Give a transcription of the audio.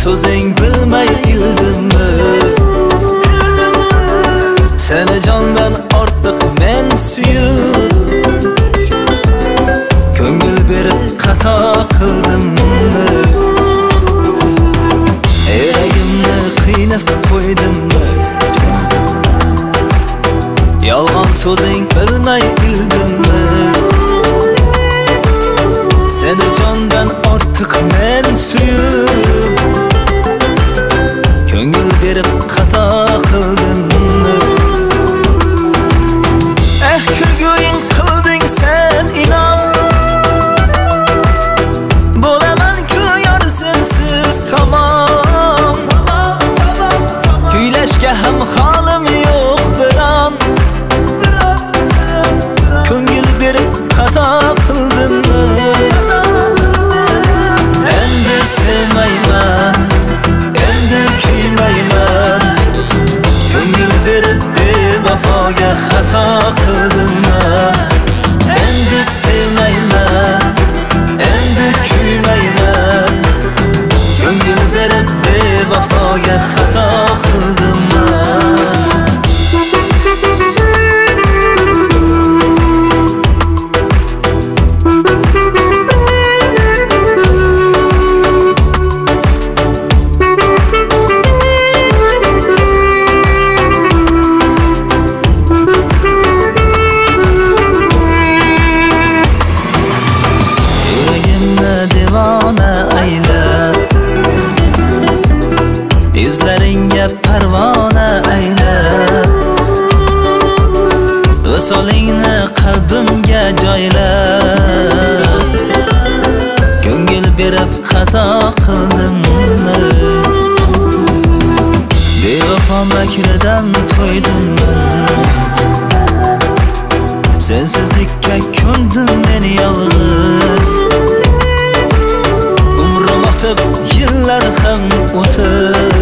so'zing bilmay ildimmi? Seni candan ortiq men suyib, ko'ngil berib xato qildimmi? Yuragimni qiynab qo'ydimmi? Yolg'on so'zing bilmay ildimmi? Seni candan ortiq men suyib, ko'ngil berib xato qildimmi? Kulguing qilding sen inom, bo'laman-ku yorsinsiz tamom. Kuylashga ham holim yo'q biron, ko'ngil berib xato qildimmi? Endi sevmayman, endi kuymayman, ko'ngil berib bevafoga xato qildimmi? Endi sevmayman, endi kuymayman, ko'ngil berib bevafoga xato qildimmi? Yuzlaringga parvona aylab, visolingni qalbimga joylab, ko'ngil berib xato qildimmi? Bevafo makridan to'ydimmi? Sensizlikka ko'ndim men yolg'iz, umrim o'tib, yillar ham o'tib,